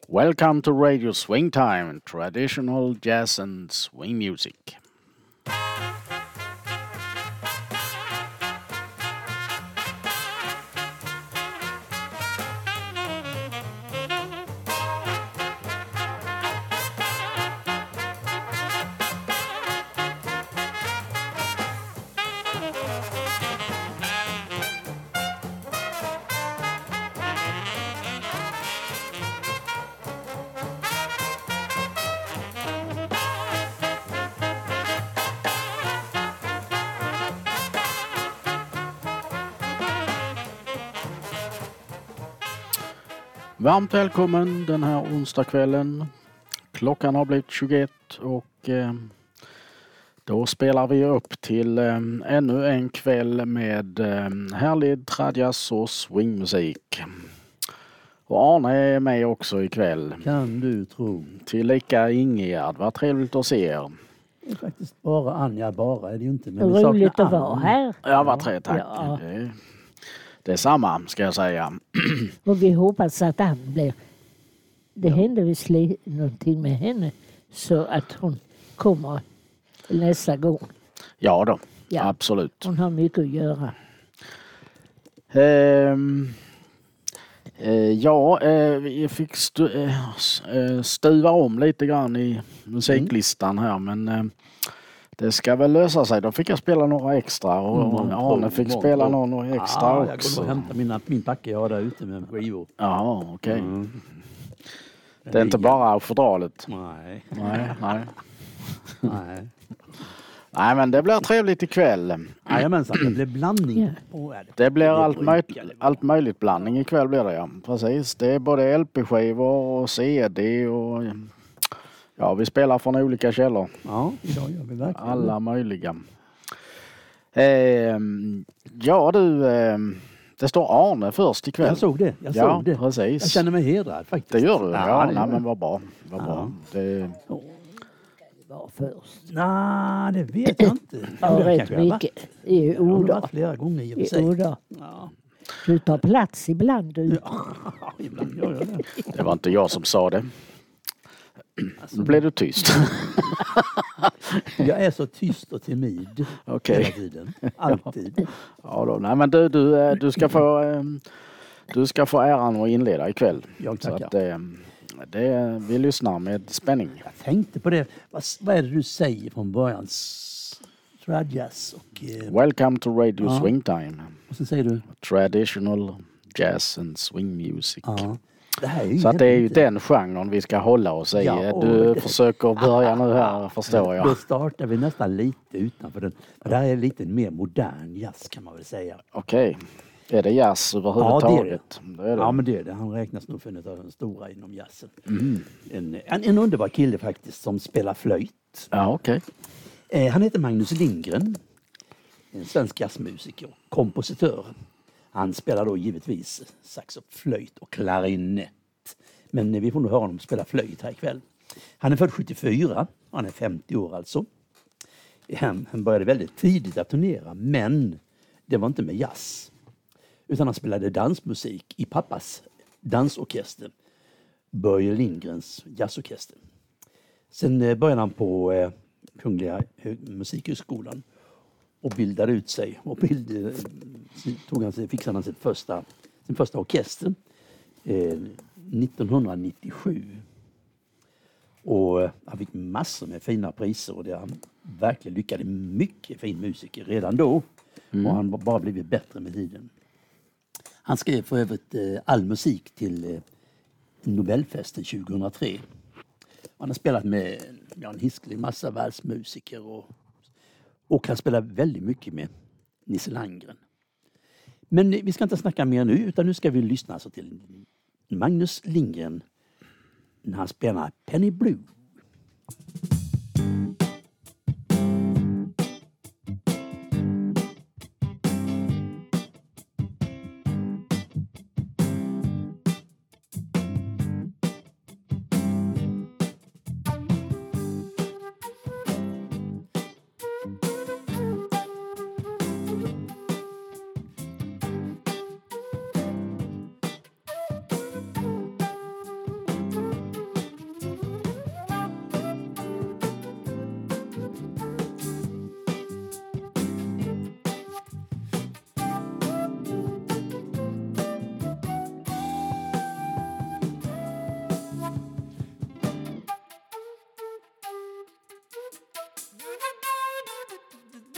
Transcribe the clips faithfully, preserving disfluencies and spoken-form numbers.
Welcome to Radio Swing Time, traditional jazz and swing music. Varmt välkommen den här onsdagskvällen. Klockan har blivit tjugoett och eh, då spelar vi upp till eh, ännu en kväll med eh, härlig tradjazz och swingmusik. Och Arne är med också ikväll. Kan du tro. Tillika Ingegärd, vad trevligt att se er. Det är faktiskt bara Anja, bara är det ju inte. Men roligt att vara här. Ja, vad trevligt, tack. Ja. Det, det är samma, ska jag säga. Och vi hoppas att Ann blir... Det hände visst någonting med henne så att hon kommer nästa gång. Ja då, Ja. absolut. Hon har mycket att göra. Ehm, eh, ja, eh, vi fick stu, eh, s- eh, stuva om lite grann i musiklistan här, men eh, det ska väl lösa sig. Då fick jag spela några extra och Mm, Arne fick mm, spela mm. några extra Ja, jag också. går och hämtar mina, min packe jag har där ute med skivor. Ja, okej. Mm. Det är inte bara fodralet. Nej, Nej, nej. nej. Nej, men det blir trevligt ikväll. Jajamensan, det blir blandning. Ja. Åh, är Det blir allt, brukar möj- det vara. allt möjligt blandning ikväll blir det, ja. Precis. Det är både L P-skivor och C D och ja, vi spelar från olika källor. Ja, idag gör vi verkligen. Alla möjliga. Ehm, ja du, ehm, det står Arne först ikväll. Jag såg det, jag ja, såg det. precis. Jag känner mig hedrad faktiskt. Det gör du? Ja, Ja, det nej, gör men jag. vad bra. Vad bra. Det, Var först. Nej, det vet jag inte. Ja, Det rätt kanske jag har varit. mycket. I Jag har orda. varit flera gånger i och för I sig. orda. Ja, Du tar plats ibland du. ja, ibland gör jag det. det var inte jag som sa det. Alltså, Nu blev du tyst. jag är så tyst och timid Okej. hela tiden. Alltid. Ja då, nej men du, du, eh, du ska få ehm, du ska få äran att inleda ikväll. Jag Så tackar. att ehm, det, vi lyssnar med spänning. Jag tänkte på det. Vad, vad är det du säger från början? S- Tradjazz och... Eh, Welcome to Radio Ja. Swing Time. och så säger du... Traditional jazz and swing music. Ja. Det här är ju Så att det är ju inte- den genren vi ska hålla oss i. Ja, och Du det- försöker börja nu här, förstår Då jag. startar vi nästan lite utanför den. Det här är lite mer modern jazz kan man väl säga. Okej. Är det jazz överhuvudtaget? Ja, det är det. Ja men det är det. Han räknas nog för en av de stora inom jazzen. Mm. En, en, en underbar kille faktiskt som spelar flöjt. Ja, okej. Eh, han heter Magnus Lindgren. En svensk jazzmusiker och kompositör. Han spelar då givetvis sax, flöjt och klarinett. Men eh, vi får nog höra honom spela flöjt här ikväll. Han är född sjuttiofyra. Han är femtio år alltså. Han, han började väldigt tidigt att turnera, men det var inte med jazz. Utan han spelade dansmusik i pappas dansorkester. Börje Lindgrens jazzorkester. Sen eh, började han på eh, Kungliga Hög- Musikhögskolan och bildade ut sig. Och bild, eh, tog han sig, fixade han sitt första, sin första orkester eh, nittonhundranittiosju. Och eh, han fick massor med fina priser och det han verkligen lyckades. Mycket fin musiker redan då. Och han har bara blivit bättre med tiden. Han skrev för övrigt eh, all musik till eh, Nobelfesten tjugohundratre. Han har spelat med ja, en hisklig massa världsmusiker och, och han spelar väldigt mycket med Nisse Landgren. Men vi ska inte snacka mer nu utan nu ska vi lyssna alltså till Magnus Lindgren när han spelar Penny Blue.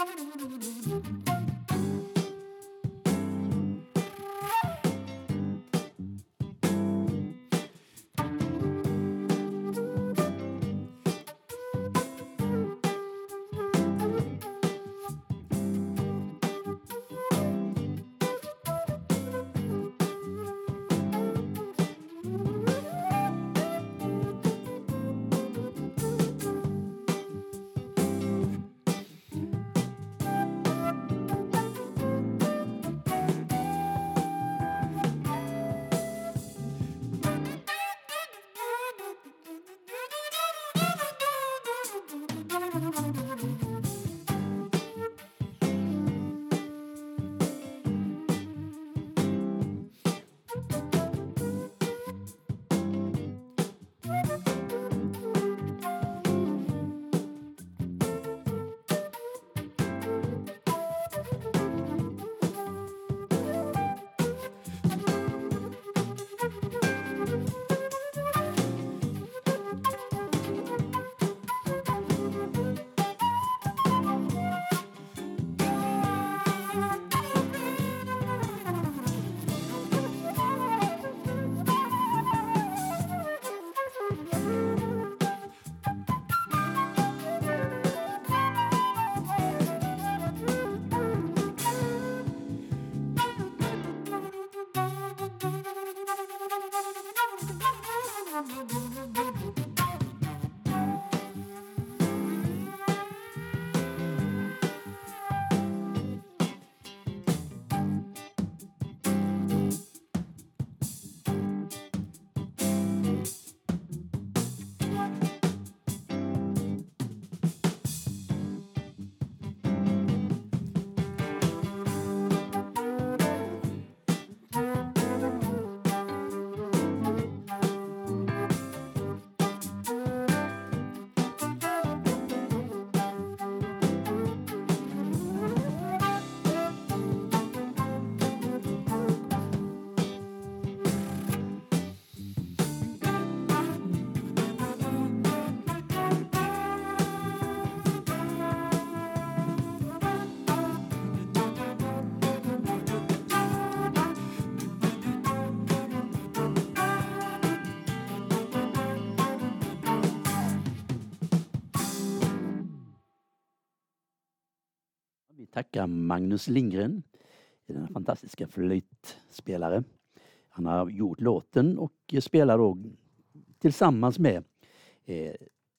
Vi tackar Magnus Lindgren, den fantastiska flöjtspelare. Han har gjort låten och spelar då tillsammans med eh,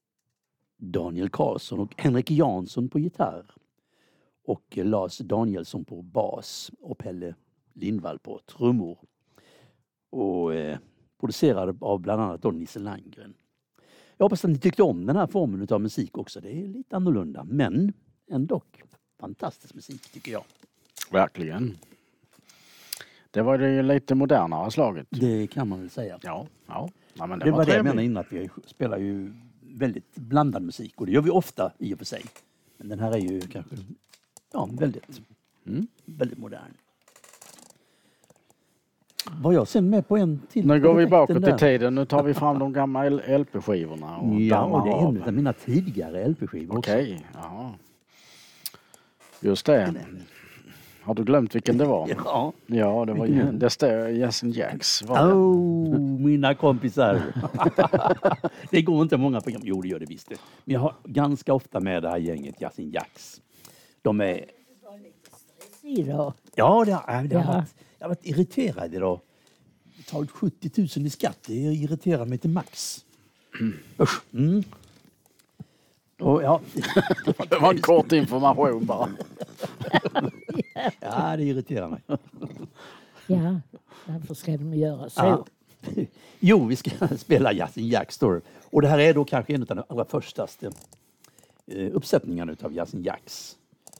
Daniel Karlsson och Henrik Jansson på gitarr. Och Lars Danielsson på bas och Pelle Lindvall på trummor. Och eh, producerad av bland annat Don Nisse Landgren. Jag hoppas att ni tyckte om den här formen av musik också. Det är lite annorlunda, men ändå fantastisk musik tycker jag. Verkligen. Det var det ju lite modernare slaget. Det kan man väl säga. Ja, ja. ja men det, det var, var det jag trevligt. menade innan, att vi spelar ju väldigt blandad musik. Och det gör vi ofta i och för sig. Men den här är ju kanske ja, väldigt, mm. väldigt modern. Var jag sen med på en till? Nu går vi bakåt där. i tiden. Nu tar vi fram de gamla L P-skivorna. Och ja, och det är en av. av mina tidigare L P-skivor också. Okej, ja. Just det. Har du glömt vilken det var? Ja. Ja, det var ju, det står Yes and Jacks. Var det? Oh, mina kompisar. Det går inte många program. Jo, det gör det visst. Men jag har ganska ofta med det här gänget Yes and Jacks. De är... Idag. Ja, det har, det har Ja. varit, jag har varit irriterad idag. Betalat sjuttio tusen i skatt. Det irriterar mig till max. Usch. Mm. Och, ja. Det var en kort information bara. Ja, det irriterar mig. Ja, varför ska de göra så? Ja. Jo, vi ska spela Yes and Jacks Story. Och det här är då kanske en av de allra förstaste eh, uppsättningarna av Yes and Jacks.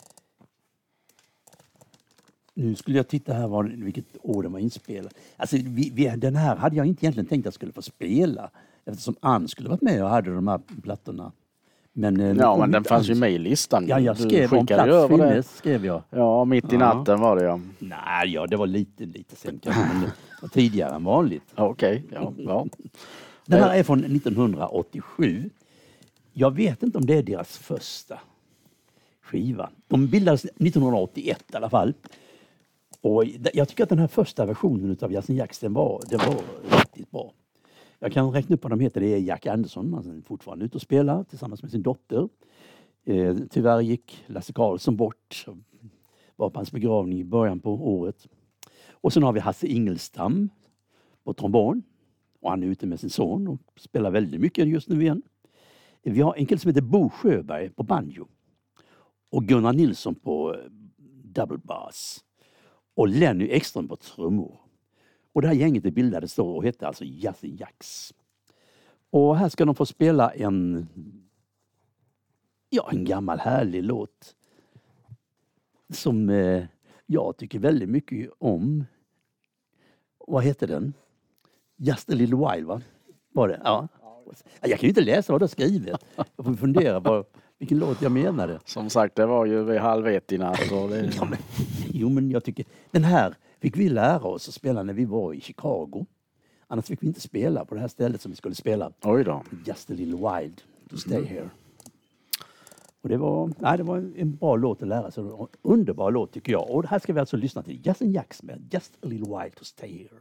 Nu skulle jag titta här var, vilket år den var inspelad. Alltså, vi, vi, den här hade jag inte egentligen tänkt att jag skulle få spela. Eftersom Ann skulle varit med och hade de här plattorna. Men, eh, Ja, men den inte fanns Ann. ju med i listan. Ja, jag Du skrev om skickade ju plats över det. finnes, skrev jag. Ja, mitt i Ja. natten var det ja. Nej, ja, det var lite, lite sent. Men det var tidigare än vanligt. Ja, Okej, ja. ja. Den här är från nittonhundraåttiosju. Jag vet inte om det är deras första skiva. De bildades nittonhundraåttioett i alla fall. Och jag tycker att den här första versionen av Jazzin Jacks, den var, den var riktigt bra. Jag kan räkna upp vad de heter. Det är Jack Anderson, han är fortfarande ute och spelar tillsammans med sin dotter. Eh, tyvärr gick Lasse Karlsson bort. Var på hans begravning i början på året. Och sen har vi Hasse Ingelstam på trombon. Och han är ute med sin son och spelar väldigt mycket just nu igen. Vi har en kille som heter Bo Sjöberg på banjo. Och Gunnar Nilsson på double bass. Och Lenny Ekström på trummor. Och det här gänget är bildades då och hette alltså Jazzin Jacks. Och här ska de få spela en, ja, en gammal härlig låt. Som eh, jag tycker väldigt mycket om. Vad heter den? Just a little while, va? Var det? Ja. Jag kan ju inte läsa vad du har skrivit. Jag får fundera på vilken låt jag menade. Som sagt, det var ju vid halv ett i natt. Och det... ja, men, jo, men jag tycker... Den här fick vi lära oss att spela när vi var i Chicago. Annars fick vi inte spela på det här stället som vi skulle spela. Oj då. Just a little while to stay mm. here. Och det var, nej, det var en, en bra låt att lära sig. En underbar låt tycker jag. Och det här ska vi alltså lyssna till. Jazzin Jacks med Just a little while to stay here.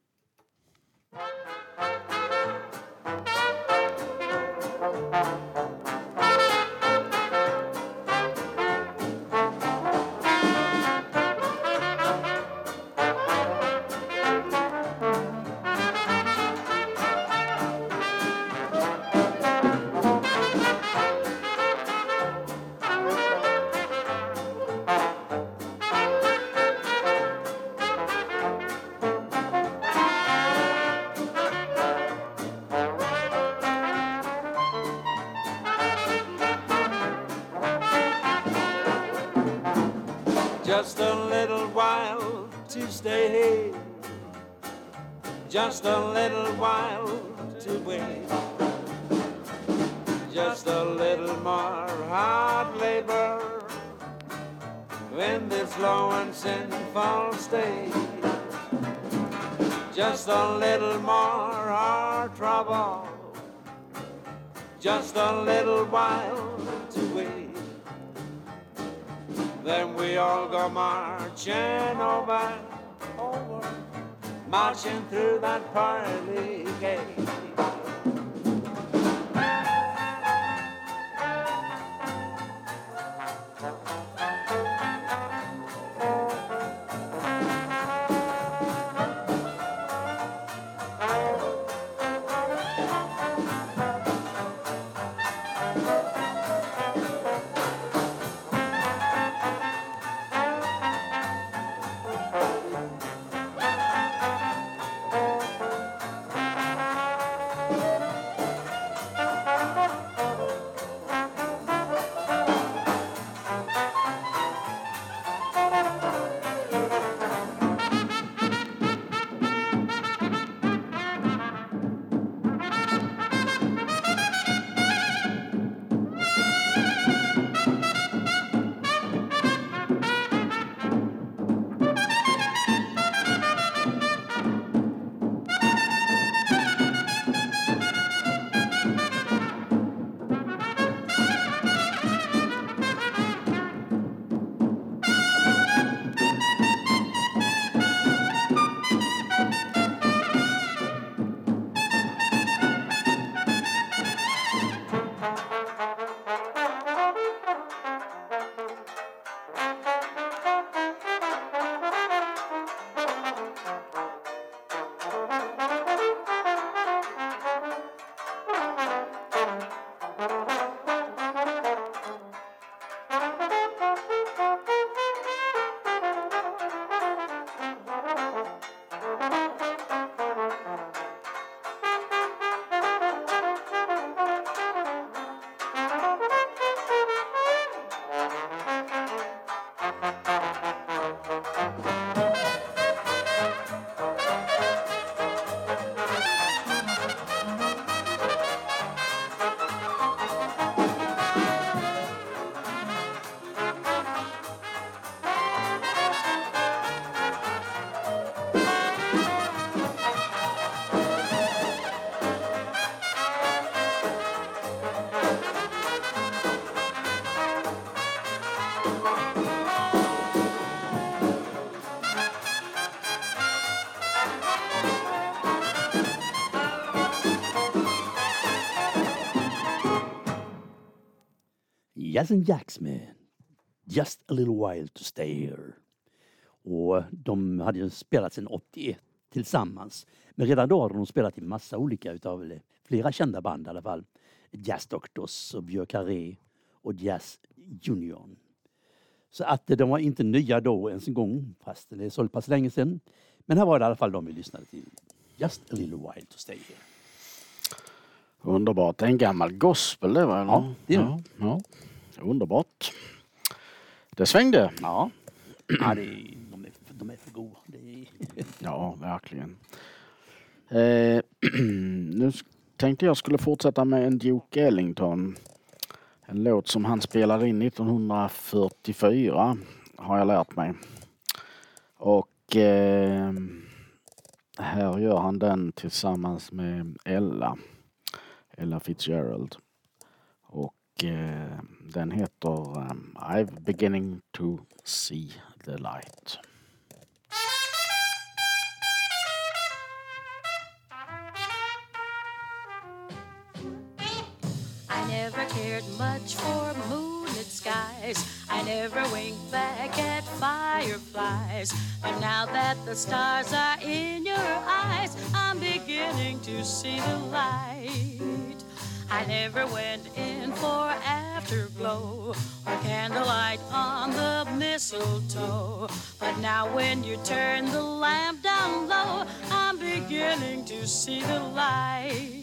Just a little while to stay here. Just a little while to wait. Just a little more hard labor in this low and sinful state. Just a little more hard trouble. Just a little while to wait. Then we all go marching over, over, marching through that pearly gate. Jazz and Jacks med Just a little while to stay here. Och de hade ju spelat sedan åttioett tillsammans. Men redan då hade de spelat i massa olika utav flera kända band i alla fall. Jazz Doctors och Björk Carré och Jazz Union. Så att de var inte nya då ens en gång, fast det är så pass länge sedan. Men här var det i alla fall de vi lyssnade till. Just a little while to stay here. Underbart. En gammal gospel det var. Ja, det är det. Ja, ja. Underbart. Det svängde. Ja, ja det är, de, är, de är för goda. Det är... Ja, verkligen. Eh, nu tänkte jag skulle fortsätta med en Duke Ellington. En låt som han spelade in nittonhundrafyrtiofyra har jag lärt mig. Och eh, här gör han den tillsammans med Ella. Ella Fitzgerald. Och eh, den heter um, I'm beginning to see the light. I never cared much for moonlit skies. I never winked back at fireflies. But now that the stars are in your eyes, I'm beginning to see the light. I never went in for afterglow or candlelight on the mistletoe. But now when you turn the lamp down low, I'm beginning to see the light.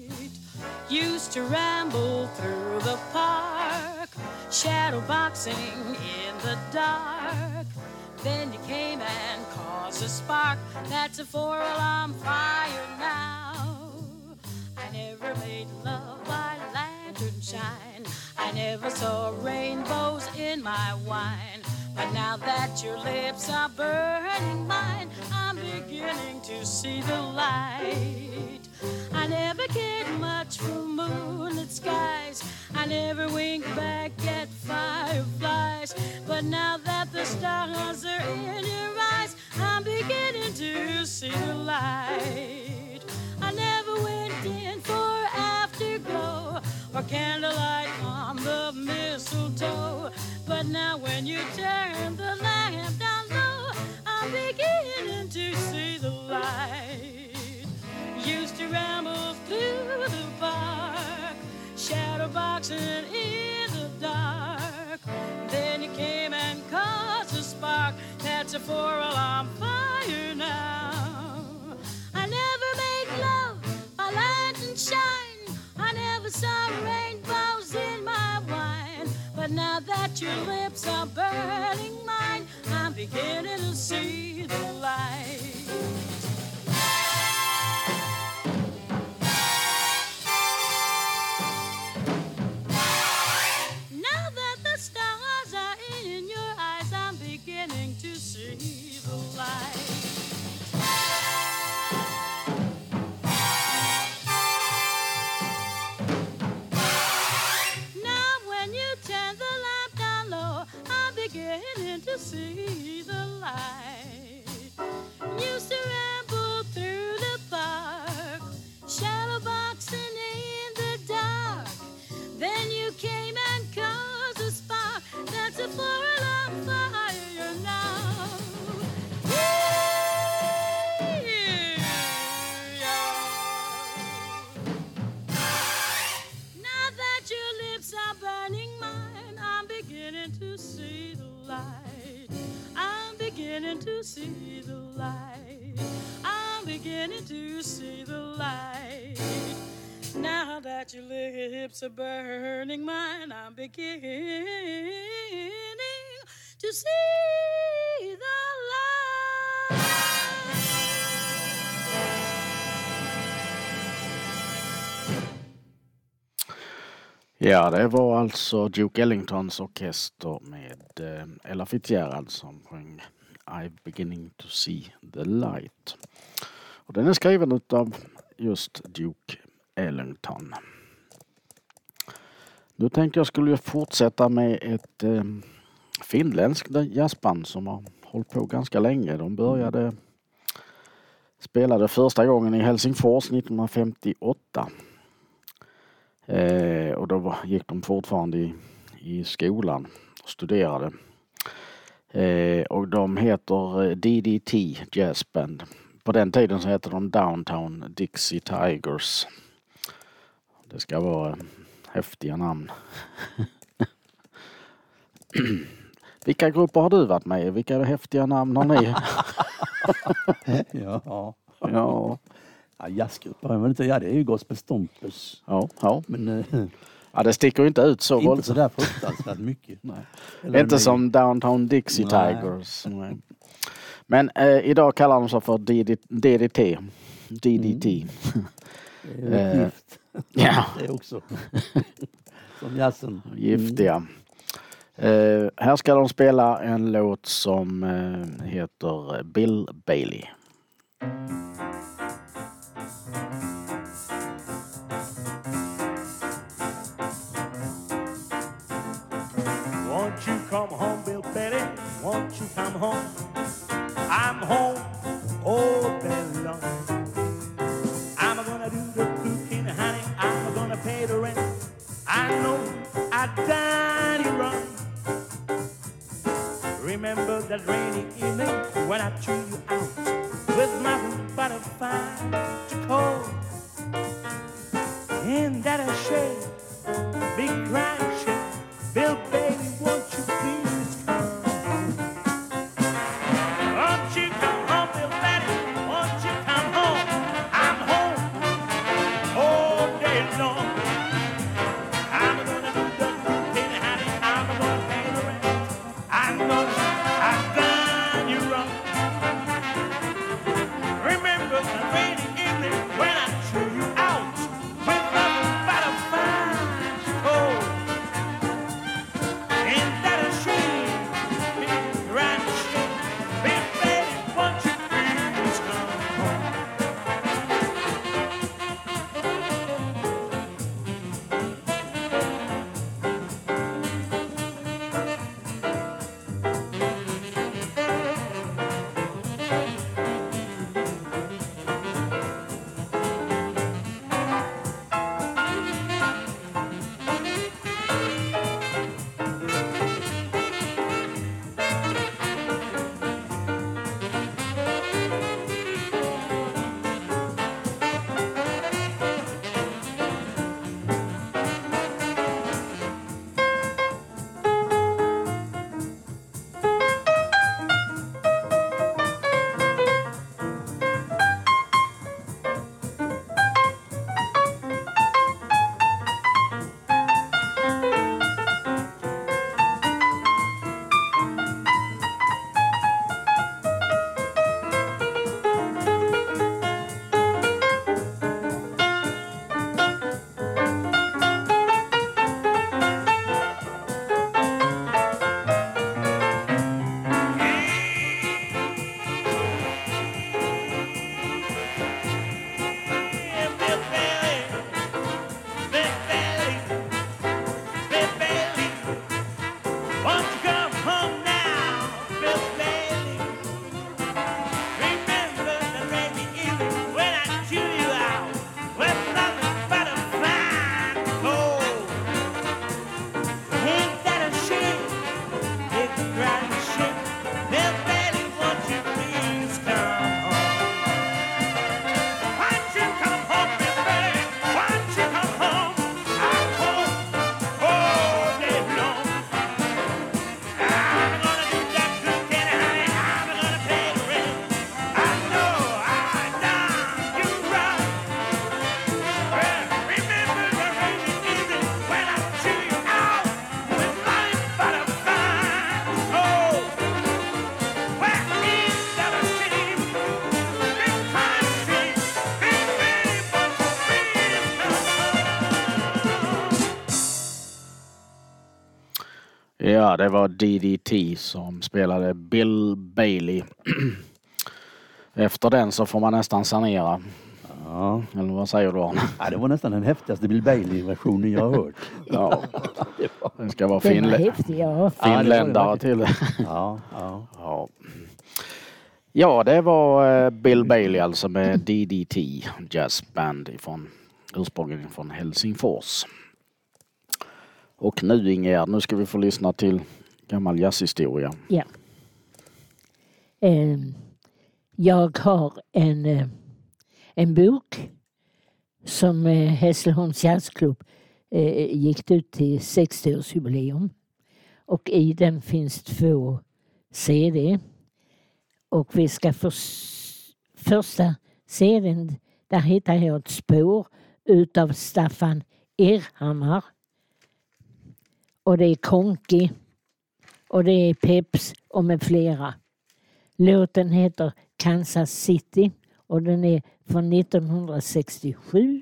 Used to ramble through the park, shadow boxing in the dark. Then you came and caused a spark. That's a four-alarm fire now. I never made love by lantern shine. I never saw rainbows in my wine. But now that your lips are burning mine, I'm beginning to see the light. I never cared much for moonlit skies. I never winked back at fireflies. But now that the stars are in your eyes, I'm beginning to see the light. I never went in for afterglow or candlelight on the mistletoe. But now when you turn the lamp down low, I'm beginning to see the light. Used to ramble through the park, shadow boxing in the dark. Then you came and caused a spark. That's a four-alarm fire now. I never made love by lantern shine. I never saw rainbows in my wine. But now that your lips are burning mine, I'm beginning to see the light. See the light. Used to ramble through the park, shadow boxing in the dark. Then you came and caused a spark. That's a four-alarm fire now. Now that your lips are burning mine, I'm beginning to see the light. Beginning to see the light. I'm beginning to see the light. Now that your lips are burning mine, I'm beginning to see the light. Ja, det var alltså Duke Ellingtons orkester med eh, Ella Fitzgerald som sjöng I'm beginning to see the light. Och den är skriven av just Duke Ellington. Nu tänkte jag skulle fortsätta med ett eh, finländskt jazzband som har hållit på ganska länge. De började spelade första gången i Helsingfors nittonhundrafemtioåtta. Eh, och då var, gick de fortfarande i, i skolan och studerade. Eh, och de heter D D T Jazz Band. På den tiden så heter de Downtown Dixie Tigers. Det ska vara häftiga namn. Vilka grupper har du varit med i? Vilka häftiga namn har ni? ja. ja. Ja. Ja, jazzgrupper. Men inte, ja, det är ju Gospel Stompers. Ja, ja. Men eh, Ja, det sticker ju inte ut så inte så där fruktansvärt mycket. Nej. Eller Inte med- som Downtown Dixie Nej. Tigers. Nej. Men eh, idag kallar de sig för D D T. D D T. Det är ju Eh, gift. Ja, Det är också. Som jazzen. giftiga. Eh, här ska de spela en låt som eh, heter Bill Bailey. Won't you come home, Bill Bailey? Won't you come home? I'm home all day long. I'm gonna do the cooking, honey. I'm gonna pay the rent. I know I done you wrong. Remember that rainy evening when I threw you out with nothing but a fire to cold. Ain't that a shame? Big crying shame. Bill Bailey, won't you please come? Won't you come home, Bill Bailey? Won't you come home? I'm home all day long. I'm gonna do the cooking, honey. I'm gonna pay the rent. I know I've done you wrong. Remember the rainy evening when I threw you out with nothing but a fine cold. Ain't that a shame? Big grand shame. Big baby, won't you please come home? Ja, det var D D T som spelade Bill Bailey. Efter den så får man nästan sanera. Ja. Eller vad säger du, Arne? Ja, det var nästan den häftigaste Bill Bailey-versionen jag har hört. Ja, det ska vara Den var finlä- häftig, ja. finländare till det. Ja, ja. Ja. Ja, det var eh, Bill Bailey alltså med D D T Jazz Band ifrån, ursprungligen från Helsingfors. Och nu Ingegärd, nu ska vi få lyssna till gammal jazzhistoria. Ja. Eh, jag har en, eh, en bok som eh, Hässleholms jazzklubb eh, gick ut till sextioårsjubileum. Och i den finns två C D. Och vi ska för första C D:n, där hittar jag ett spår utav Staffan Erhammar. Och det är Konki. Och det är Peps och med flera. Låten heter Kansas City och den är från nittonhundrasextiosju.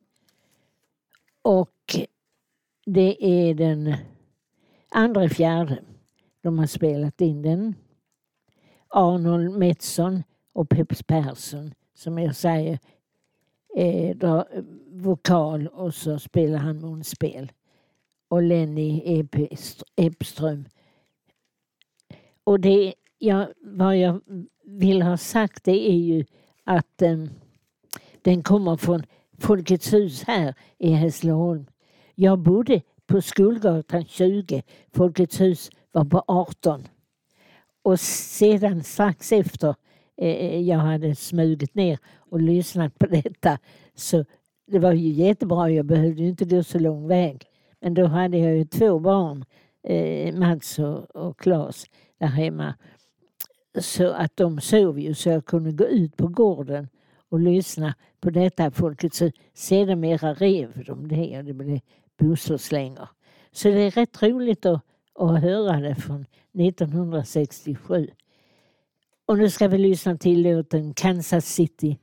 Och det är den andra fjärde de har spelat in den. Arnold Metson och Peps Persson, som jag säger, är drar vokal och så spelar han munspel. Och Lenny Epström. Och det jag, vad jag vill ha sagt det är ju att um, den kommer från Folkets hus här i Hässleholm. Jag bodde på Skolgatan tjugo. Folkets hus var på arton. Och sedan strax efter eh, jag hade smugit ner och lyssnat på detta, så det var ju jättebra. Jag behövde ju inte gå så lång väg. Men då hade jag ju två barn, eh, Mats och, och Claes, där hemma. Så att de sov ju, så jag kunde gå ut på gården och lyssna på detta Folkets hus. Sedermera rev de det och det blev busslängar. Så det är rätt roligt att, att höra det från nittonhundrasextiosju. Och nu ska vi lyssna till låten Kansas City.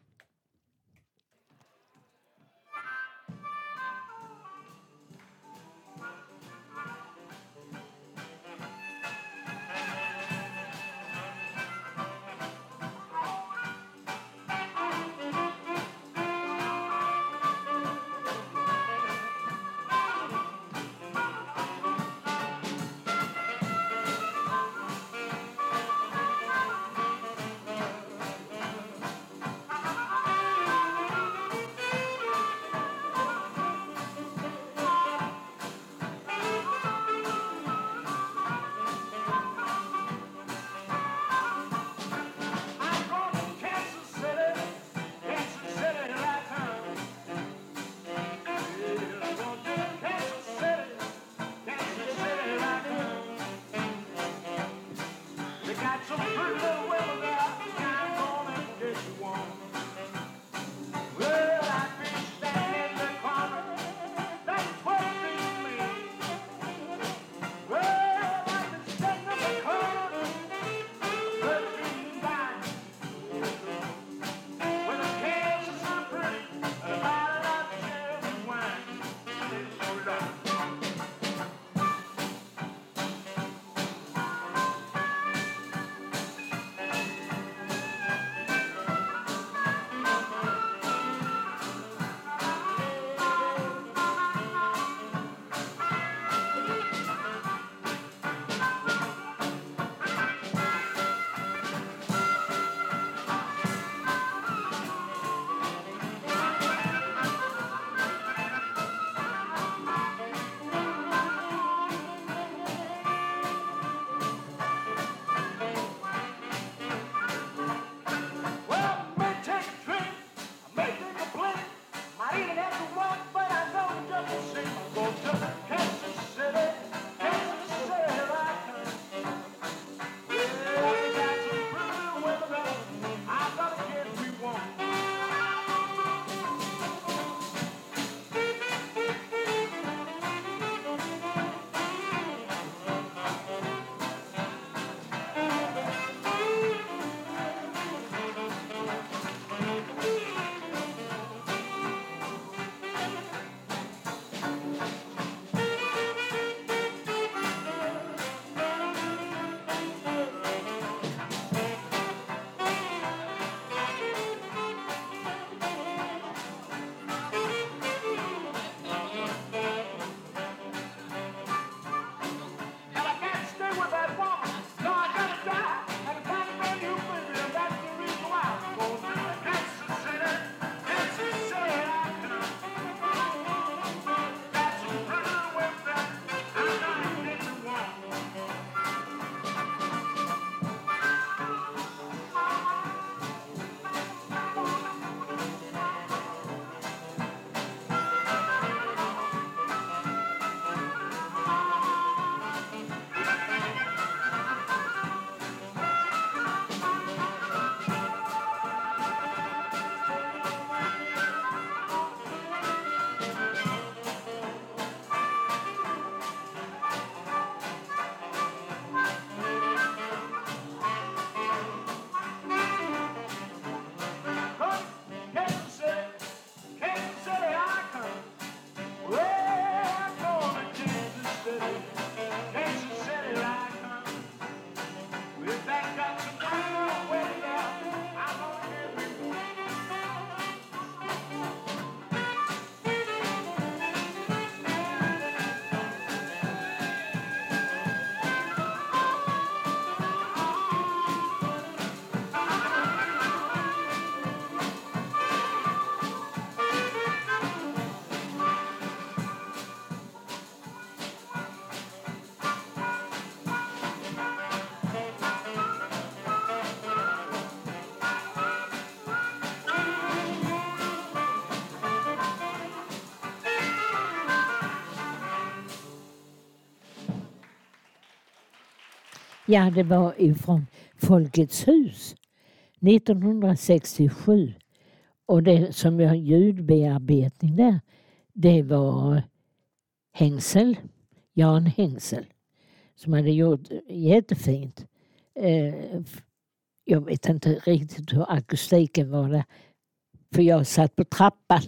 Ja, det var ifrån Folkets hus nittonhundrasextiosju. Och det som jag ljudbearbetning där, det var Hängsel, Jan Hängsel, som hade gjort jättefint. Eh, jag vet inte riktigt hur akustiken var där, för jag satt på trappan.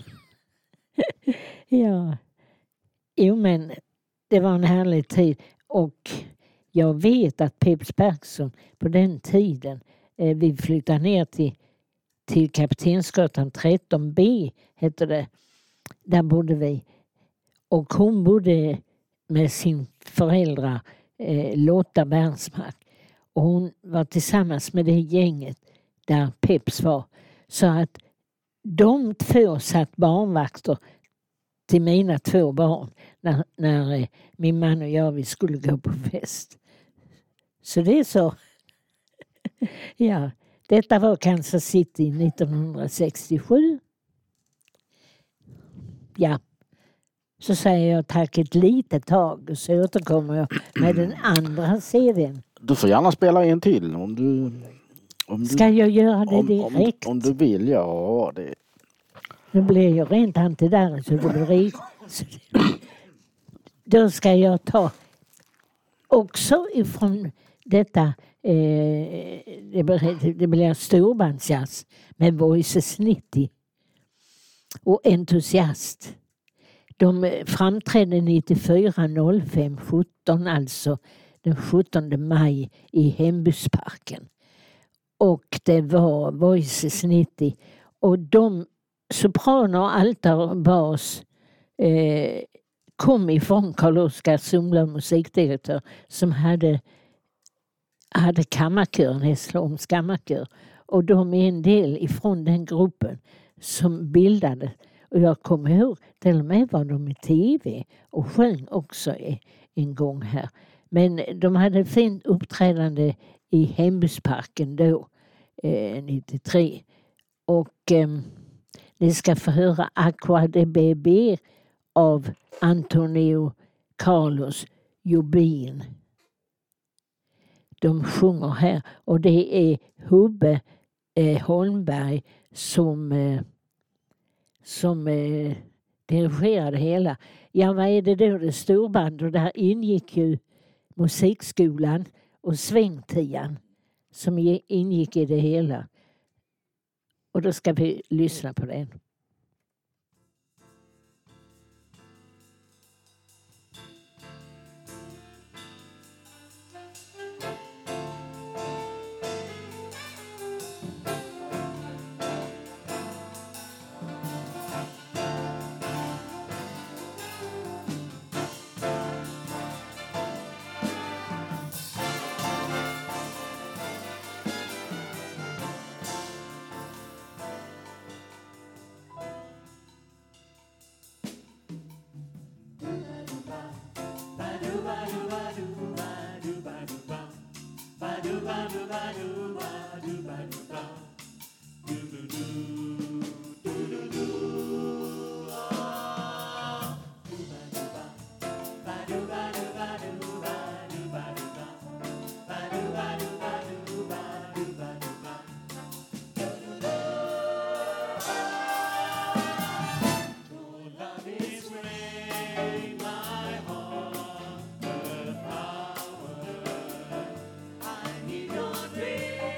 Ja, jo men det var en härlig tid och jag vet att Peps Persson på den tiden, eh, vi flyttade ner till, till Kaptensgatan tretton B hette det. Där bodde vi. Och hon bodde med sin föräldrar eh, Lotta Bernsmark. Och hon var tillsammans med det gänget där Peps var. Så att de två satt barnvakter till mina två barn när, när eh, min man och jag vi skulle gå på fest. Så det är så. Ja, detta var Kansas City nittonhundrasextiosju. Ja, så säger jag tack ett litet tag och så återkommer jag med den andra C D:n. Du får gärna spela en till om du... Om du Ska jag göra det om, direkt? Om, om du vill, ja. Det. Nu blir jag rent antidarer så det blir rik. Då ska jag ta också ifrån detta eh, det, blir, det blir storbandsjazz med Voices nittio och Entusiast. De framträdde nittiofyra noll fem sjutton, alltså den sjuttonde maj i Hembusparken. Och det var Voices nittio och de sopraner, altar och bas eh, kom ifrån Carl-Oskar Sumla, musikdirektör, som hade, hade kammarkören, Hässleholms kammarkör. Och de är en del ifrån den gruppen som bildade. Och jag kommer ihåg, till och med var de i tv och sjöng också en gång här. Men de hade fint uppträdande i Hembusparken då, eh, nittiotre. Och eh, ni ska få höra Aqua de Bebé av Antonio Carlos Jobim. De sjunger här och det är Hubbe eh, Holmberg som, eh, som eh, dirigerade hela. Ja, vad är det då? Det är storband och där ingick ju musikskolan och svängtian som ingick i det hela. Och då ska vi lyssna på den. Dream.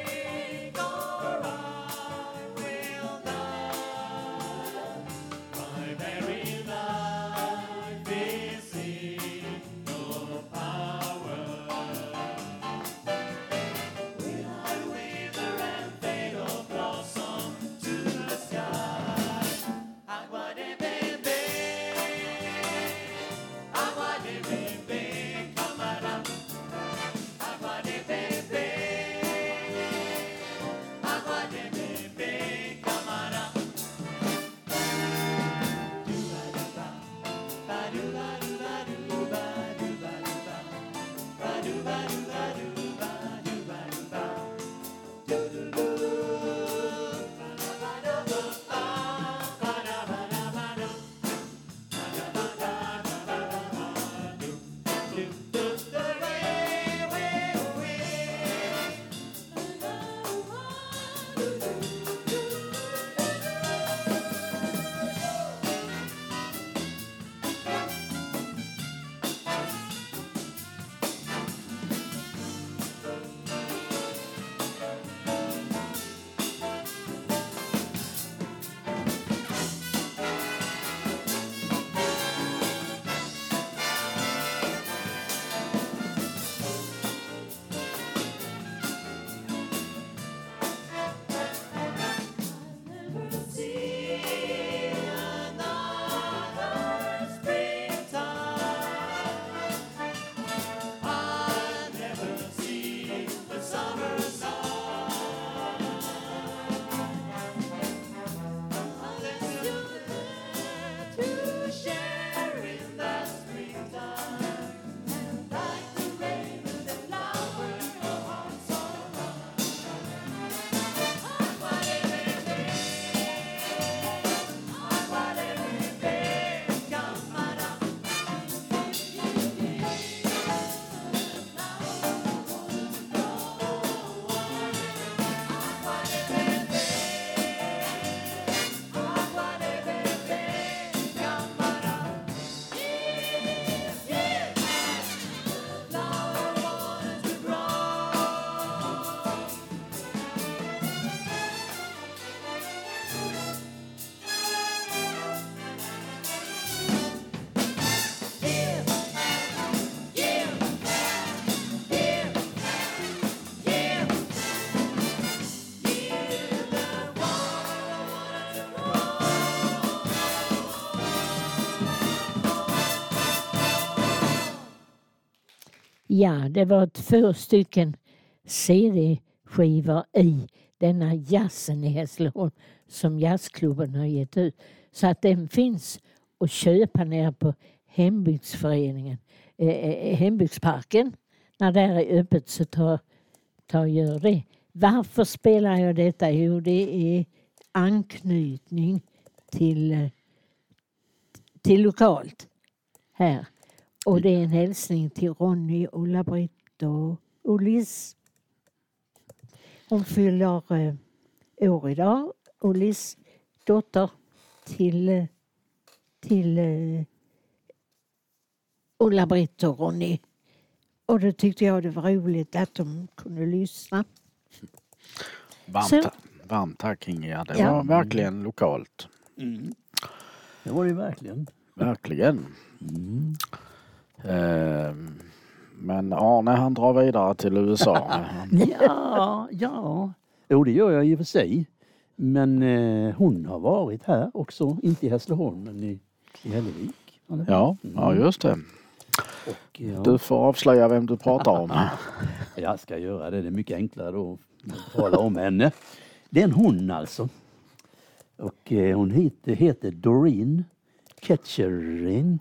Ja, det var två stycken C D-skivor i denna jazzen i Hässleholm som jazzklubben har gett ut. Så att den finns att köpa ner på hembygdsföreningen, eh, hembygdsparken. När det är öppet så ta, ta gör det. Varför spelar jag detta? Jo, det är anknytning till, till lokalt här. Och det är en hälsning till Ronny, Ulla-Britt och Ullis. Hon fyller eh, år idag. Ullis dotter till, eh, till eh, Ulla-Britt och Ronny. Och då tyckte jag det var roligt att de kunde lyssna. Varmt, Så- ta- varmt tack Ingegerd. Det Ja. var verkligen lokalt. Mm. Det var det ju verkligen. Verkligen. Mm. Ehm, men Arne han drar vidare till U S A. Ja, ja. Jo, det gör jag i och för sig. Men eh, hon har varit här också. Inte i Hässleholm, men i, i Hällevik. eller? Ja, ja, just det. Och, ja, Du får avslöja vem du pratar om. jag ska göra det. Det är mycket enklare då att tala om henne. Det är en hon alltså. Och eh, hon heter, heter Doreen Ketcherin.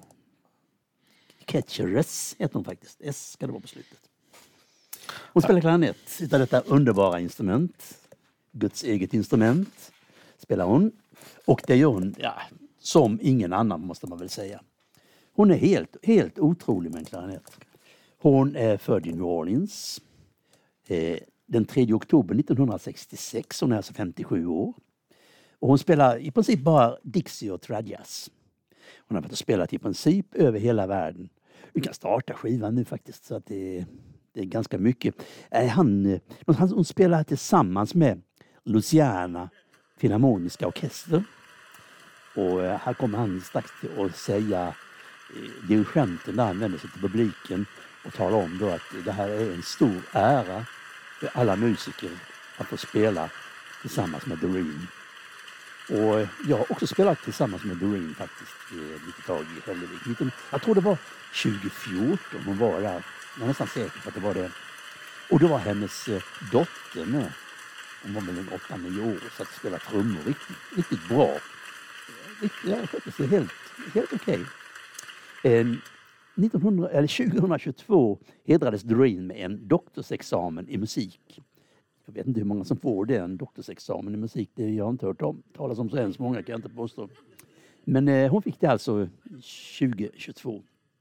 Ketcheres heter hon faktiskt. S ska det vara på slutet. Hon spelar klarinett utav detta underbara instrument. Guds eget instrument spelar hon. Och det gör hon ja, som ingen annan måste man väl säga. Hon är helt, helt otrolig med en klarinett. Hon är född i New Orleans. Eh, den tredje oktober nittonhundrasextiosex. Hon är alltså femtiosju år. Och hon spelar i princip bara Dixie och tradjazz. Hon har varit och spelat i princip över hela världen. Vi kan starta skivan nu faktiskt så att det, det är ganska mycket. Eh, han, han, hon spelar tillsammans med Louisiana Filharmoniska Orkester. Och eh, här kommer han strax till att säga eh, dirigenten där han vänder sig till publiken och talar om då att det här är en stor ära för alla musiker att få spela tillsammans med Doreen. Och jag har också spelat tillsammans med Doreen faktiskt eh, lite tag i Hällevik. Jag tror det var tjugo fjorton hon var där. Jag är nästan säker på att det var det. Och då var hennes eh, dotter med. Hon var väl en åtta nio år så att spela trummor riktigt, riktigt bra. Riktigt, jag skötte sig helt, helt okej. Eh, nittonhundra, eller tjugohundratjugotvå hedrades Doreen med en doktorsexamen i musik. Jag vet inte hur många som får det, en doktorsexamen i musik. Det har jag inte hört om. Talas om så hemskt många kan jag inte påstå. Men eh, hon fick det alltså tjugohundratjugotvå.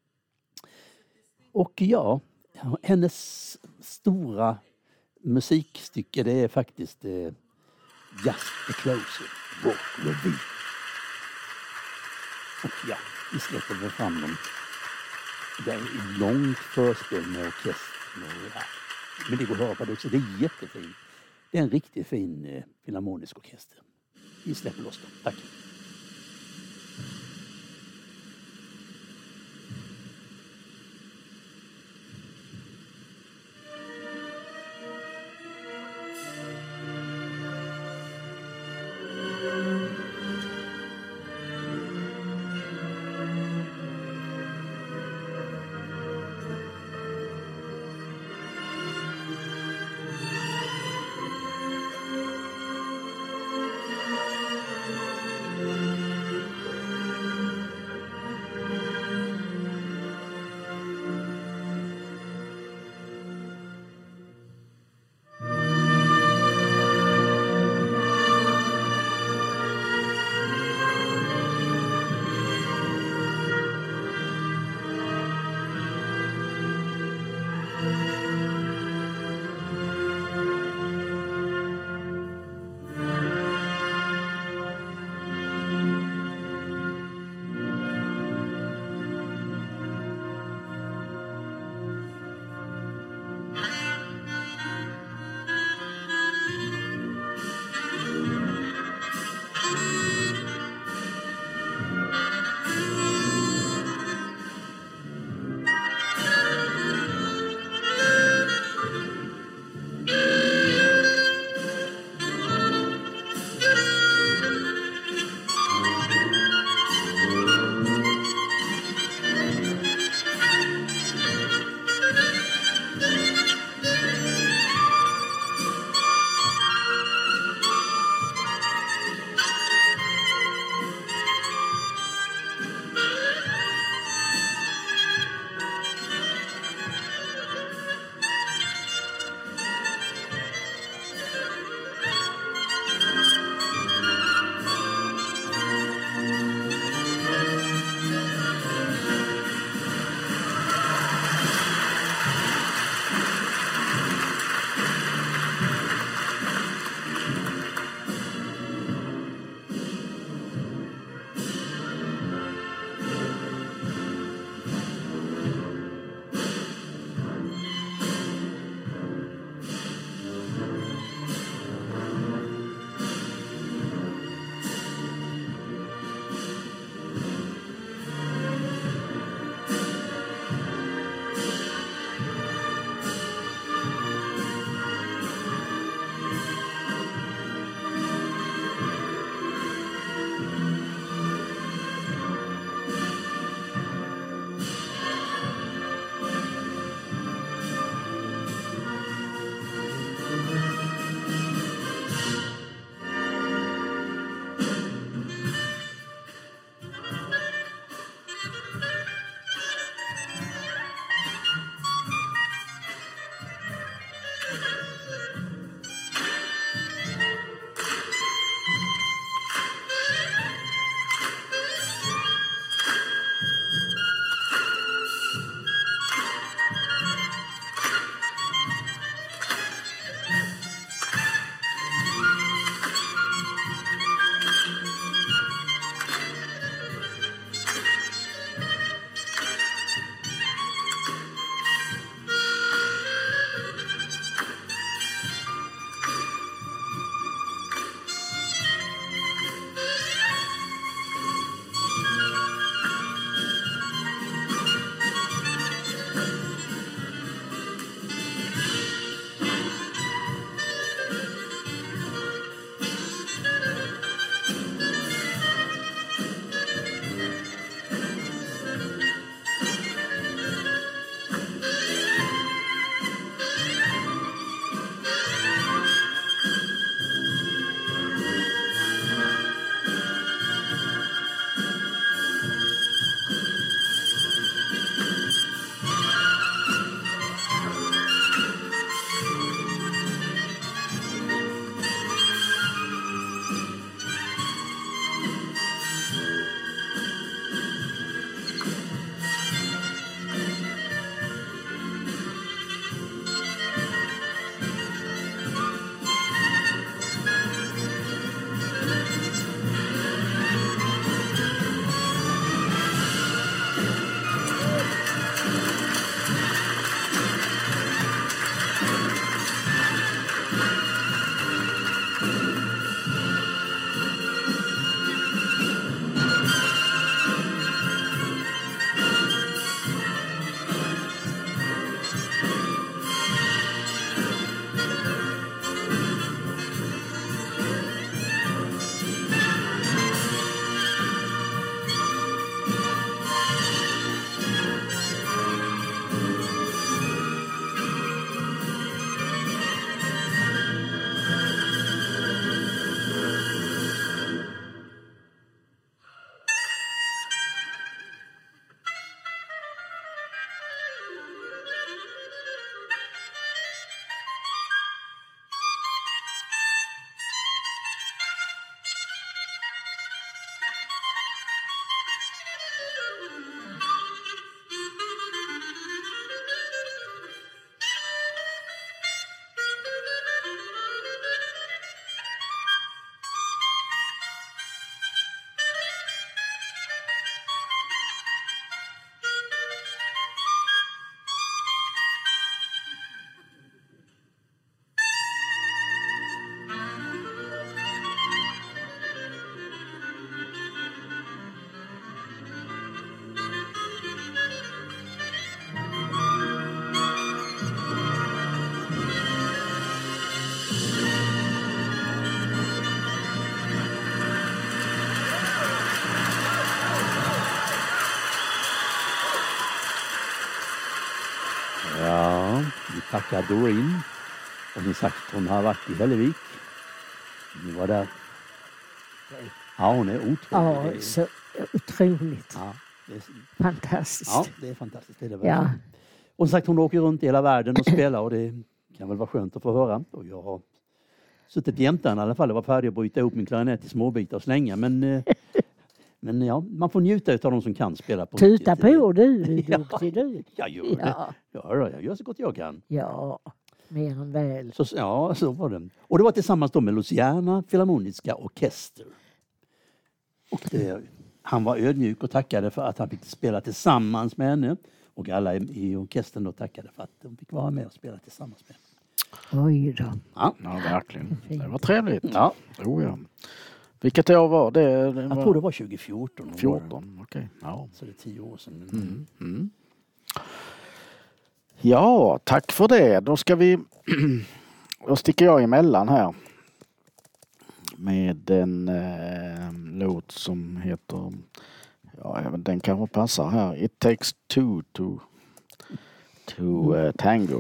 Och ja, hennes stora musikstycke det är faktiskt eh, Just the Closer, Rock Will Be. Och ja, vi släpper väl fram dem. Det är långt förspel med orkestern och ja. Men det går att höra på det också. Det är jättefint. Det är en riktigt fin eh, filharmonisk orkester. Vi släpper loss dem. Tack. Thank tackar Doreen. Och som sagt, hon har varit i Hällevik. Ni var där. Ja, hon är otrolig. Ja, så otroligt. Ja, det är, Fantastiskt. ja, det är fantastiskt. Det är det Ja. verkligen. Och som sagt, hon åker runt i hela världen och spelar och det kan väl vara skönt att få höra. Och jag har suttit jämte henne i alla fall. Jag var färdig att bryta ihop min klarinett i småbitar och slänga. Men, eh, men ja, man får njuta av de som kan spela på Tuta riktigt. på du, du är Ja. duktig du. Jag gör det. Ja. Ja, då, jag gör så gott jag kan. Ja, mer än väl. Så, ja, så var det. Och det var tillsammans då med Louisiana Philharmoniska Orkester. Och det, han var ödmjuk och tackade för att han fick spela tillsammans med henne. Och alla i, i orkestern då tackade för att de fick vara med och spela tillsammans med henne. Oj då. Ja, Ja, verkligen. Det var trevligt. ja. Oh, ja. Vilket år var det? det Jag var tror det var tjugo fjorton. fjorton. Okej. Ja. Så det är tio år sedan. Mm. Mm. Ja, tack för det. Då ska vi... Då sticker jag emellan här. Med en eh, låt som heter... Ja, även den kanske passar här. It takes two to, to uh, tango.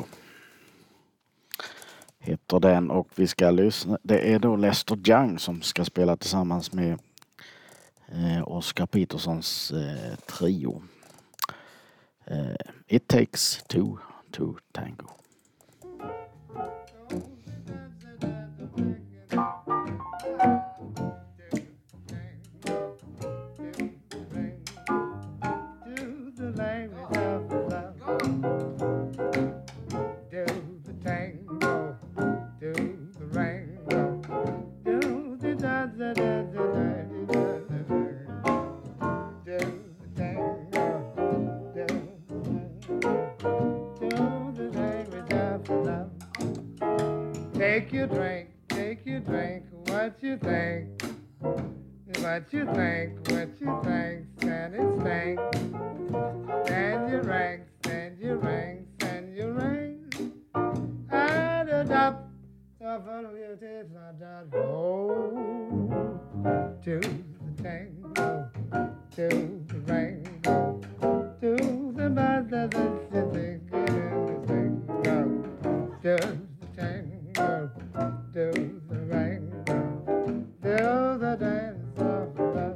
Heter den och vi ska lyssna. Det är då Lester Young som ska spela tillsammans med eh, Oscar Petersons eh, trio. Eh, It takes two to tango. Take your drink, take your drink, what you think? What you think, what you think, stand and stank. Stand your rank, stand your rank, stand your rank. And a dub, the follow your tips, not that roll. To the tango, to the rainbow, to the bad that you think it is tango. To the tango, to the rainbow, to the dance of love.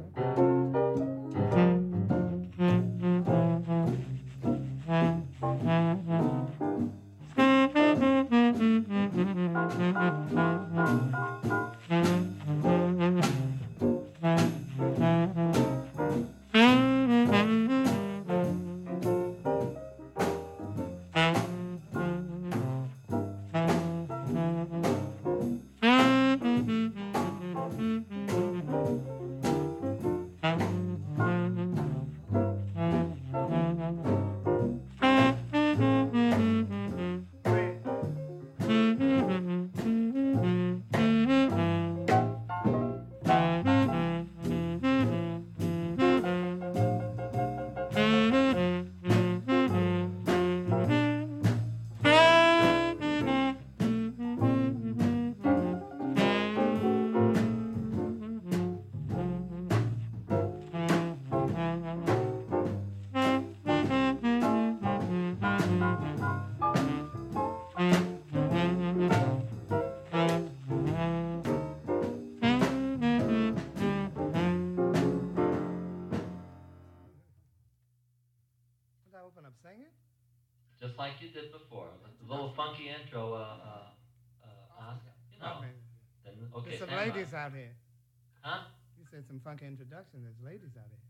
Open up singing? Just like you did before, with a little funky intro, uh, uh, uh, Oscar. You know. Okay. Then, okay, There's some stand ladies by. out here. Huh? You said some funky introduction. There's ladies out here.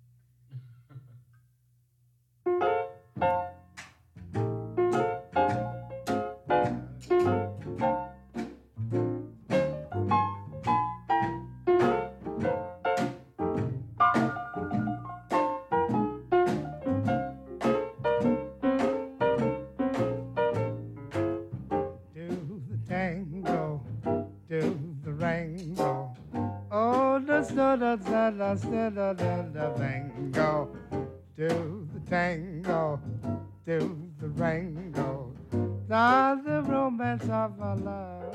Do the tango, do the rainbow. Oh, the da da da da da da da da tango. Do the tango, do the rainbow. That's the romance of our love.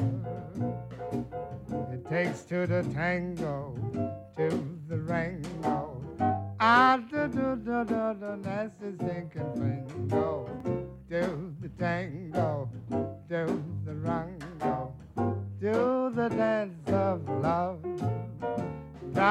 It takes two to tango, to the rainbow. Ah, do do do do do, that's the stinking bingo. Do the tango,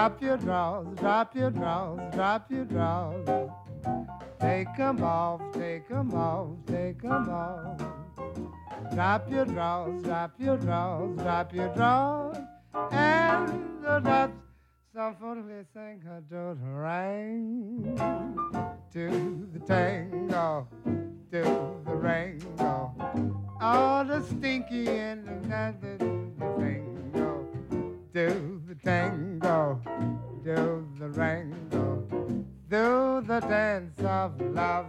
Drop your drawers, drop your drawers, drop your drawers. Take 'em off, take 'em off, take 'em off. Drop your drawers, drop your drawers, drop your drawers. And the dust, some folks they sing a do the ring. To the tango, to the rango. All the stinky and the the tango. Do the tango, do the rango. Do the dance of love.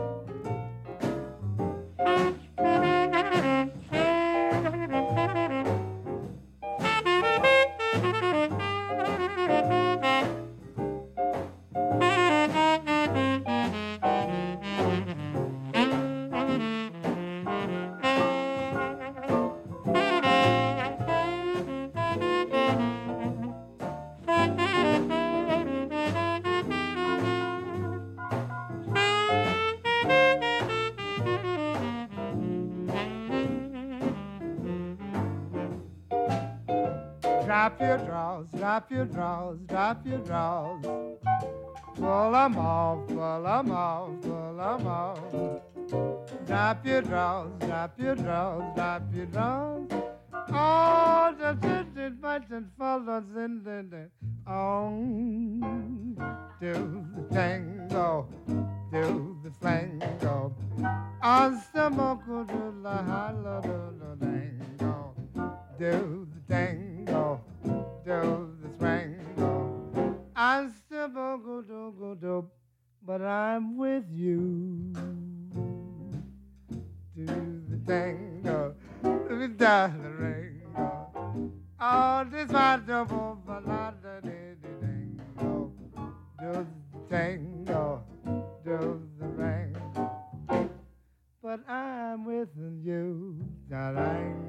Drop your drawers, drop your drawers, drop your drawers. Pull 'em off, pull 'em off, pull 'em off. Drop your drawers, drop your drawers, drop your drawers. All the twisted buttons follows in the on. Do the tango, do the flango. Hasta moco do la halo do la tango. Do the tango, do the swango. I'm still go do go do, but I'm with you. Do the tango, do the tango. Oh, this my double balada de tango. Do the tango, do the rango. But I'm with you, darling.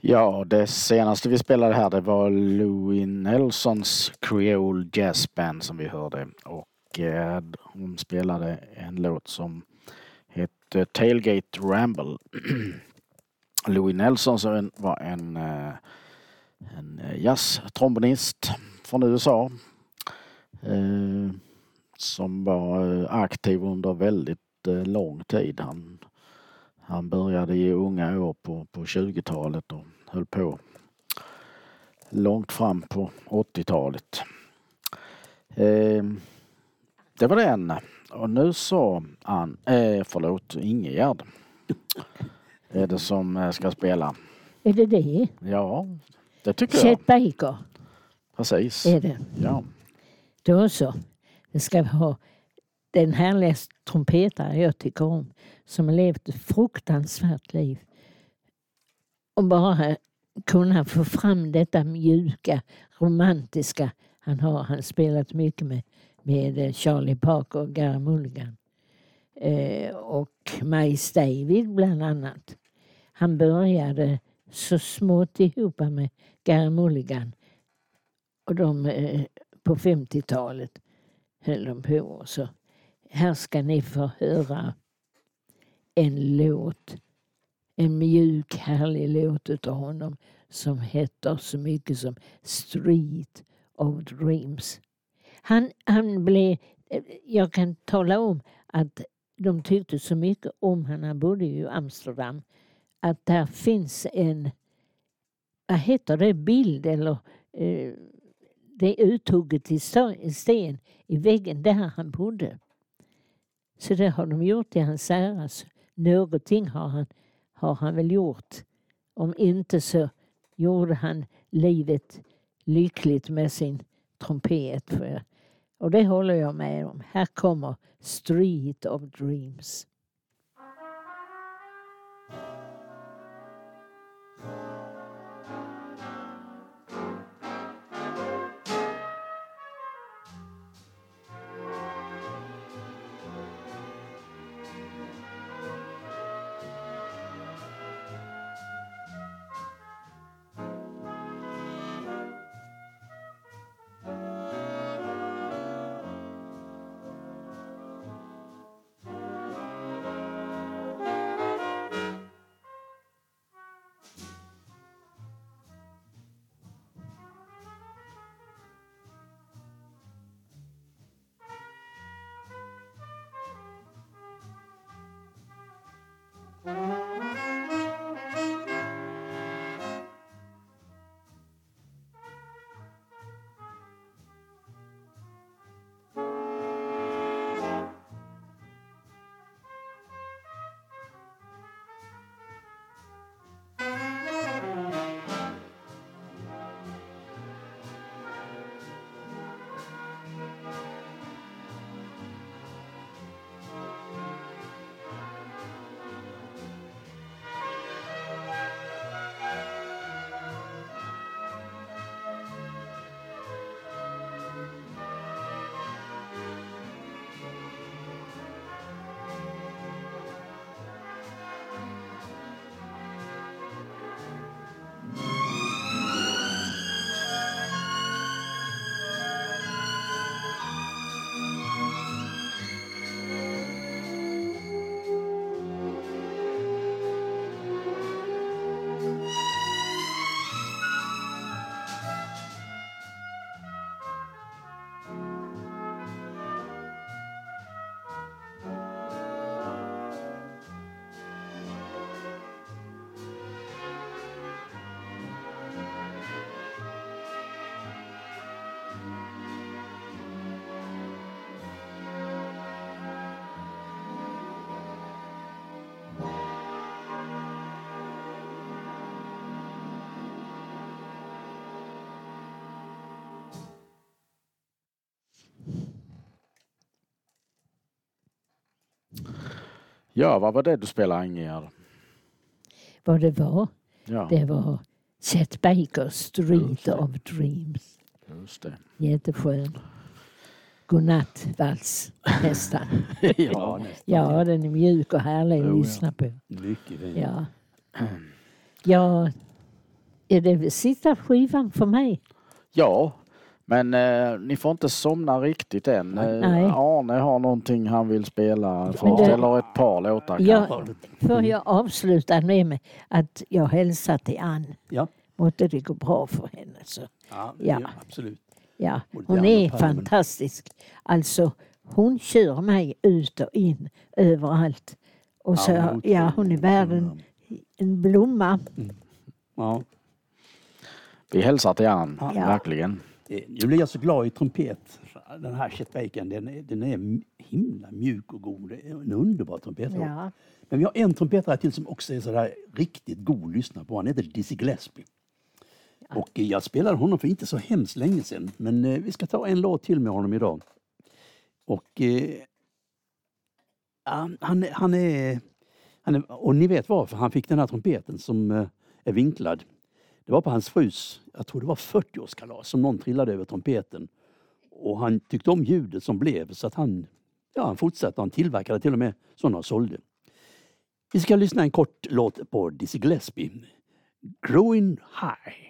Ja, det senaste vi spelade här det var Louis Nelsons Creole Jazz Band som vi hörde. Och eh, hon spelade en låt som hette Tailgate Ramble. Louis Nelson var en, en jazztrombonist från U S A. Eh, som var aktiv under väldigt eh, lång tid. Han, han började i unga år på, på tjugotalet och höll på långt fram på åttiotalet. Eh, det var den. Och nu så Ann, eh, förlåt, Ingegärd. Är det som ska spela? Är det det? Ja, det tycker Chet jag. Baker Precis. är det. Ja. Då så. Det ska vi ha den härliga trumpetare jag tycker om. Som har levt ett fruktansvärt liv. Och bara kunna få fram detta mjuka, romantiska. Han har han spelat mycket med, med Charlie Parker och Gary Mulligan. Eh, och Miles Davis bland annat. Han började så smått ihop med Gary Mulligan. Och de eh, på femtiotalet höll de på. Så här ska ni få höra en låt. En mjuk, härlig låt utav honom som heter så mycket som Street of Dreams. Han, han blev, jag kan tala om att de tyckte så mycket om han, han bodde ju i Amsterdam, att där finns en, vad heter det, bild eller eh, det är uthugget i sten i väggen där han bodde. Så det har de gjort i hans ära. Någonting har han, har han väl gjort. Om inte så gjorde han livet lyckligt med sin trumpet. För. Och det håller jag med om. Här kommer Street of Dreams. Ja, vad var det du spelade, Ingegärd? Vad det var? Ja, Det var Chet Baker, Street Just det. of Dreams. just det. Jätteskön. Godnattvals nästan. Ja, Ja, den är mjuk och härlig Jo, att ja. lyssna på. Mycket fint. Ja. Ja, Är det sista skivan för mig? Ja, men eh, ni får inte somna riktigt än. Eh, Nej. Arne har någonting han vill spela för Men det- eller ett par låtar Ja, kanske. för jag avslutar med mig att jag hälsar till Ann. Ja, Måtte det gå bra för henne. Så. ja, Ja. ja absolut. Ja, Och hon Diana är Palmen. fantastisk. Alltså, hon kör mig ut och in överallt. Och så, Ja, ja, hon är värd en, en blomma. Ja. Vi hälsar till Ann, Ja. verkligen. Eh, Nu blir jag så glad i trumpet. Den här Chet Baker, den är, den är himla mjuk och god. Det är en underbar trumpet. Ja. Men vi har en trumpetare till som också är så där riktigt god att lyssna på. Han heter Dizzy Gillespie. Och eh, jag spelade honom för inte så hemskt länge sedan. Men eh, vi ska ta en låt till med honom idag. Och eh, han, han, han, är, han är... Och ni vet varför han fick den här trumpeten som eh, är vinklad. Det var på hans frus, jag tror det var fyrtioårskalas som någon trillade över trumpeten. Och han tyckte om ljudet som blev så att han, ja, han fortsatte. Han tillverkade till och med sådana och sålde. Vi ska lyssna en kort låt på Dizzy Gillespie. Growing High.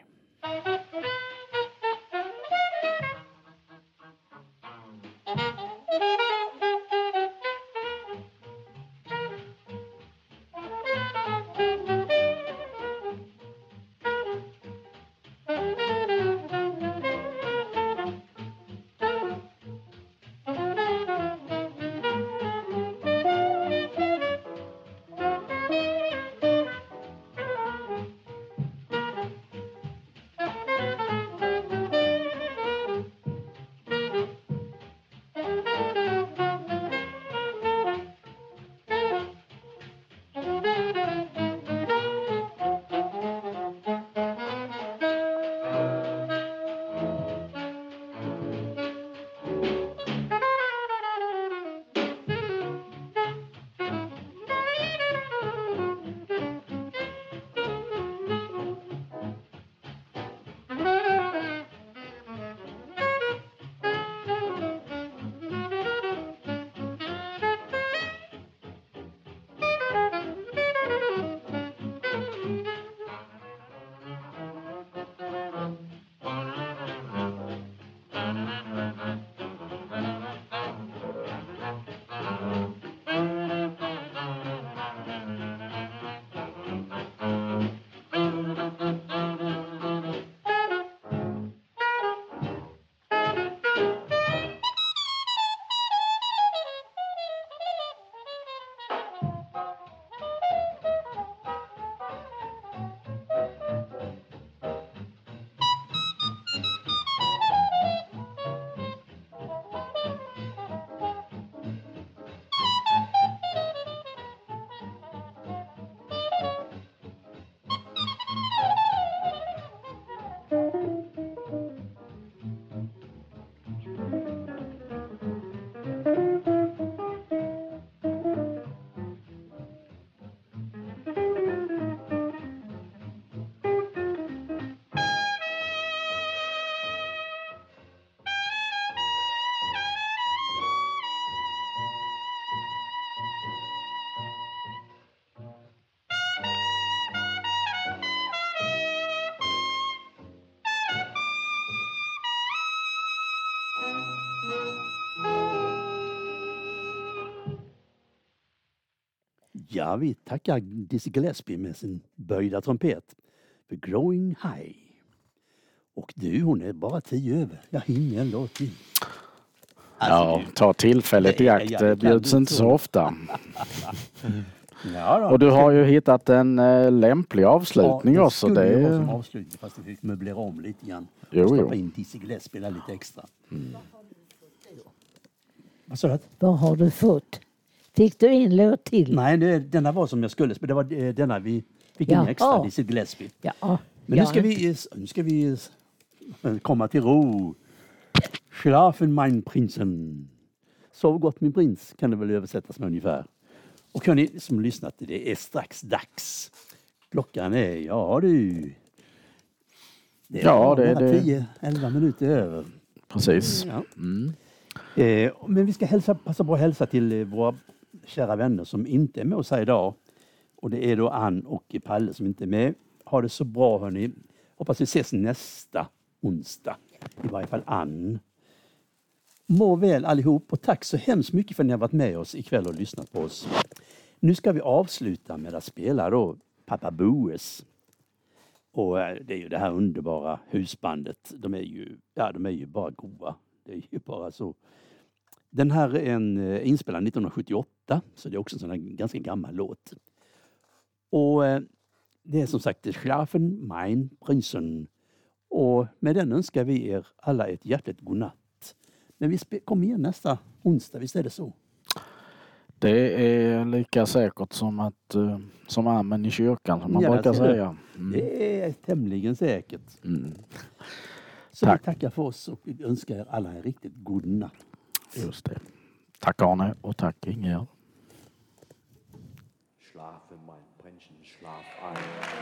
Ja, vi tackar Dizzy Gillespie med sin böjda trumpet för Growing High. Och du, hon är bara tio över. Jag hinner en låt till. Ja, ta tillfället i Nej, akt. jag Det kan bjuds inte inte så tro. ofta. Ja, då. Och du har ju hittat en eh, lämplig avslutning ja, också. Det Det skulle ju vara som är... avslutning fast vi fick möblera om lite grann. Jo, och jo. stoppa in Dizzy Gillespie där lite extra. Mm. Vad sa du? Vad har du fått? Fick du en låt till? Nej, det, denna var som jag skulle spela. Det var eh, denna vi fick in Jaha. extra, Dizzy Gillespie. Ja. Men ja. nu ska vi, nu ska vi eh, komma till ro. Schlafen mein Prinsen. Sov gott min prins kan det väl översättas med ungefär. Och hörni som lyssnat, det är strax dags. Klockan är, ja du. Det är Ja, det är det. tio elva minuter över. Precis. Ja. Mm. Eh, men vi ska hälsa, passa på att hälsa till eh, våra kära vänner som inte är med oss här idag. Och det är då Ann och Palle som inte är med. Ha det så bra hörni. Hoppas vi ses nästa onsdag. I varje fall Ann. Må väl allihop och tack så hemskt mycket för att ni har varit med oss ikväll och lyssnat på oss. Nu ska vi avsluta med att spela då Pappa Boes. Och det är ju det här underbara husbandet. De är ju, ja, de är ju bara goa. Det är ju bara så. Den här är en inspelad nittonhundrasjuttioåtta, så det är också en sån här ganska gammal låt. Och det är som sagt Schlafen mein Prinzen. Och med den önskar vi er alla ett hjärtligt godnatt. Men vi kommer igen nästa onsdag, visst är det så? Det är lika säkert som att uh, som amen i kyrkan, som man Ja, brukar det. säga. Mm. Det är tämligen säkert. Mm. Så Tack. vi tackar för oss och önskar er alla en riktigt god natt. Just det. Tack Arne och tack Ingegerd. Schlafe, mein Prinzchen, schlaf ein.